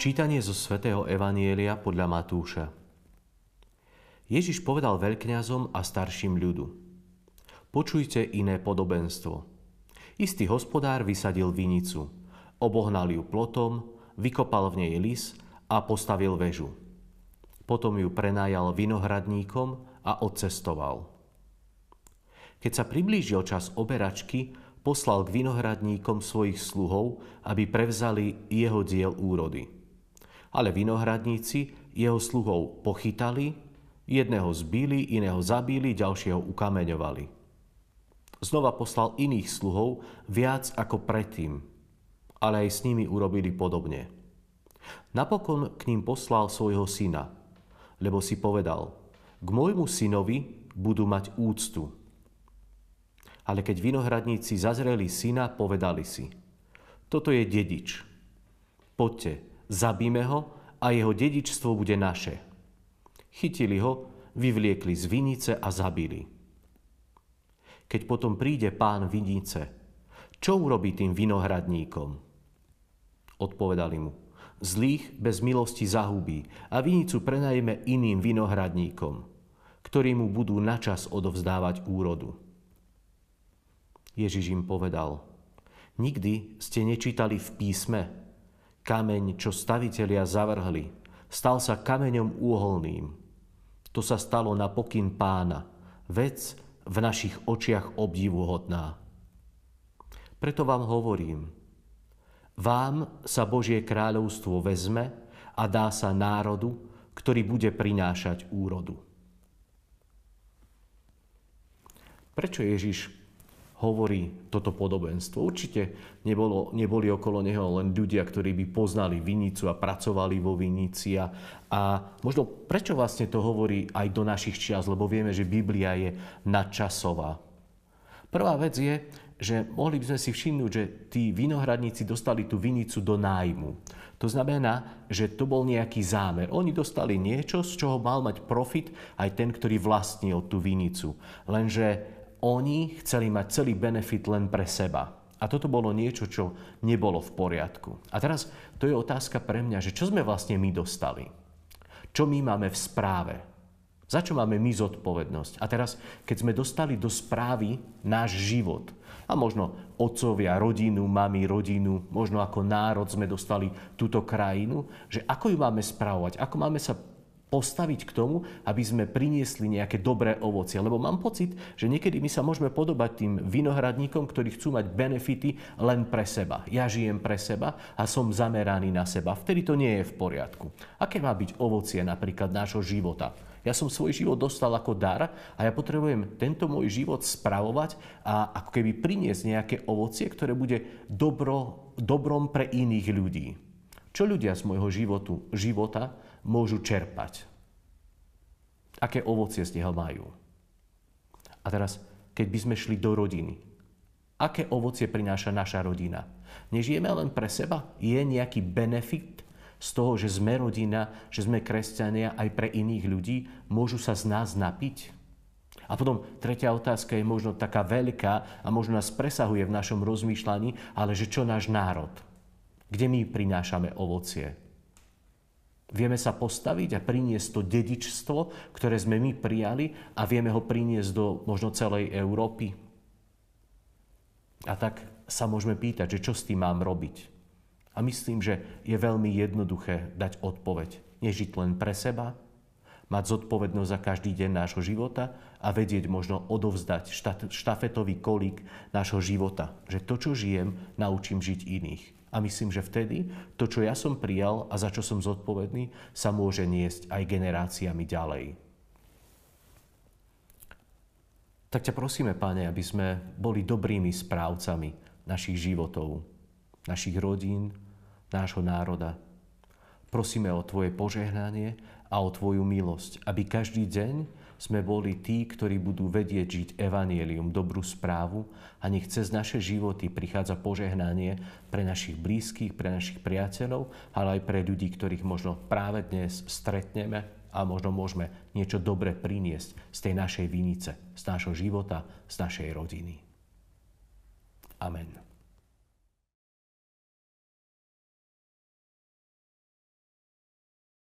Čítanie zo svätého Evanielia podľa Matúša. Ježiš povedal veľkňazom a starším ľudu: Počujte iné podobenstvo. Istý hospodár vysadil vinicu, obohnal ju plotom, vykopal v nej lis a postavil väžu. Potom ju prenajal vinohradníkom a odcestoval. Keď sa priblížil čas oberačky, poslal k vinohradníkom svojich sluhov, aby prevzali jeho diel úrody. Ale vinohradníci jeho sluhov pochytali, jedného zbili, iného zabili, ďalšieho ukameňovali. Znova poslal iných sluhov, viac ako predtým, ale aj s nimi urobili podobne. Napokon k ním poslal svojho syna, lebo si povedal: K môjmu synovi budú mať úctu. Ale keď vinohradníci zazreli syna, povedali si: Toto je dedič. Poďte, zabíme ho a jeho dedičstvo bude naše. Chytili ho, vyvliekli z vinice a zabili. Keď potom príde pán vinice, čo urobí tým vinohradníkom? Odpovedali mu: Zlých bez milosti zahubí a vinicu prenajme iným vinohradníkom, ktorí mu budú načas odovzdávať úrodu. Ježiš im povedal: Nikdy ste nečítali v písme: Kameň, čo stavitelia zavrhli, stal sa kameňom úholným. To sa stalo na pokyn pána, vec v našich očiach obdivuhodná. Preto vám hovorím, vám sa Božie kráľovstvo vezme a dá sa národu, ktorý bude prinášať úrodu. Prečo Ježiš hovorí toto podobenstvo? Určite neboli okolo neho len ľudia, ktorí by poznali vinicu a pracovali vo vinici. A možno prečo vlastne to hovorí aj do našich čias, lebo vieme, že Biblia je nadčasová. Prvá vec je, že mohli by sme si všimnúť, že tí vinohradníci dostali tú vinicu do nájmu. To znamená, že to bol nejaký zámer. Oni dostali niečo, z čoho mal mať profit aj ten, ktorý vlastnil tú vinicu. Lenže oni chceli mať celý benefit len pre seba. A toto bolo niečo, čo nebolo v poriadku. A teraz to je otázka pre mňa, že čo sme vlastne my dostali? Čo my máme v správe? Za čo máme my zodpovednosť? A teraz, keď sme dostali do správy náš život, a možno otcovia, rodinu, mami, rodinu, možno ako národ sme dostali túto krajinu, že ako ju máme správovať, ako máme sa postaviť k tomu, aby sme priniesli nejaké dobré ovocie. Lebo mám pocit, že niekedy my sa môžeme podobať tým vinohradníkom, ktorí chcú mať benefity len pre seba. Ja žijem pre seba a som zameraný na seba. Vtedy to nie je v poriadku. Aké má byť ovocie napríklad nášho života? Ja som svoj život dostal ako dar a ja potrebujem tento môj život spravovať a ako keby priniesť nejaké ovocie, ktoré bude dobrom pre iných ľudí. Čo ľudia z môjho života môžu čerpať? Aké ovocie z neho majú? A teraz, keď by sme šli do rodiny, aké ovocie prináša naša rodina? Nežijeme len pre seba? Je nejaký benefit z toho, že sme rodina, že sme kresťania aj pre iných ľudí? Môžu sa z nás napiť? A potom tretia otázka je možno taká veľká a možno nás presahuje v našom rozmýšľaní, ale že čo náš národ? Kde my prinášame ovocie? Vieme sa postaviť a priniesť to dedičstvo, ktoré sme my prijali a vieme ho priniesť do možno celej Európy? A tak sa môžeme pýtať, že čo s tým mám robiť? A myslím, že je veľmi jednoduché dať odpoveď. Nežiť len pre seba, mať zodpovednosť za každý deň nášho života a vedieť možno odovzdať štafetový kolík nášho života. Že to, čo žijem, naučím žiť iných. A myslím, že vtedy to, čo ja som prijal a za čo som zodpovedný, sa môže niesť aj generáciami ďalej. Tak ťa prosíme, Pane, aby sme boli dobrými správcami našich životov, našich rodín, nášho národa. Prosíme o Tvoje požehnanie a o Tvoju milosť, aby každý deň sme boli tí, ktorí budú vedieť žiť evanjelium, dobrú správu a nech cez naše životy prichádza požehnanie pre našich blízkych, pre našich priateľov, ale aj pre ľudí, ktorých možno práve dnes stretneme a možno môžeme niečo dobré priniesť z tej našej vinice, z nášho života, z našej rodiny. Amen.